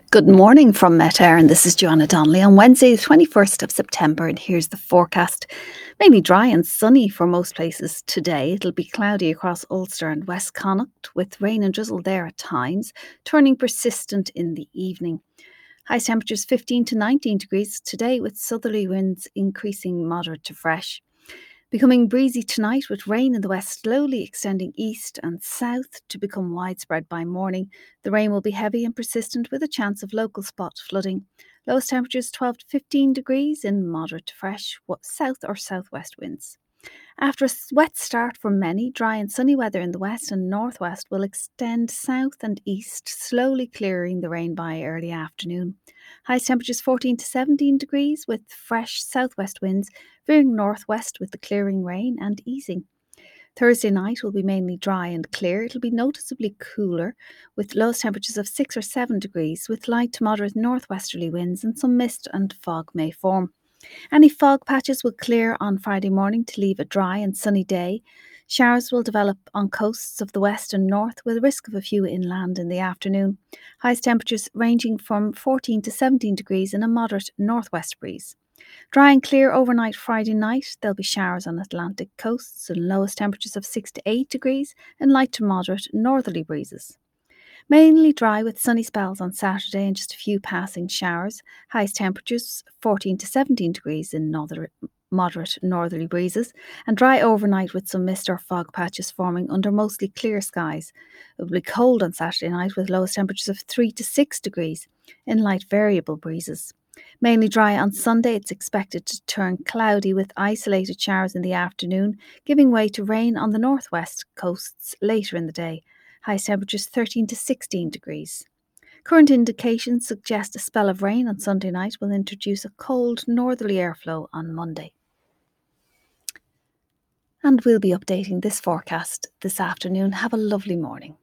Good morning from Met Air, and this is Joanna Donnelly on Wednesday, the 21st of September. And here's the forecast. Mainly dry and sunny for most places today. It'll be cloudy across Ulster and West Connacht, with rain and drizzle there at times, turning persistent in the evening. Highest temperatures 15 to 19 degrees today, with southerly winds increasing moderate to fresh. Becoming breezy tonight, with rain in the west slowly extending east and south to become widespread by morning. The rain will be heavy and persistent, with a chance of local spot flooding. Lowest temperatures 12 to 15 degrees in moderate to fresh south or southwest winds. After a wet start for many, dry and sunny weather in the west and northwest will extend south and east, slowly clearing the rain by early afternoon. Highest temperatures 14 to 17 degrees, with fresh southwest winds veering northwest with the clearing rain and easing. Thursday night will be mainly dry and clear. It'll be noticeably cooler, with lowest temperatures of 6 or 7 degrees, with light to moderate northwesterly winds, and some mist and fog may form. Any fog patches will clear on Friday morning to leave a dry and sunny day. Showers will develop on coasts of the west and north, with a risk of a few inland in the afternoon. Highest temperatures ranging from 14 to 17 degrees in a moderate northwest breeze. Dry and clear overnight Friday night. There'll be showers on Atlantic coasts and lowest temperatures of 6 to 8 degrees and light to moderate northerly breezes. Mainly dry with sunny spells on Saturday and just a few passing showers. Highest temperatures 14 to 17 degrees in moderate northerly breezes, and dry overnight with some mist or fog patches forming under mostly clear skies. It will be cold on Saturday night with lowest temperatures of 3 to 6 degrees in light variable breezes. Mainly dry on Sunday. It's expected to turn cloudy with isolated showers in the afternoon, giving way to rain on the northwest coasts later in the day. Highest temperatures 13 to 16 degrees. Current indications suggest a spell of rain on Sunday night will introduce a cold northerly airflow on Monday. And we'll be updating this forecast this afternoon. Have a lovely morning.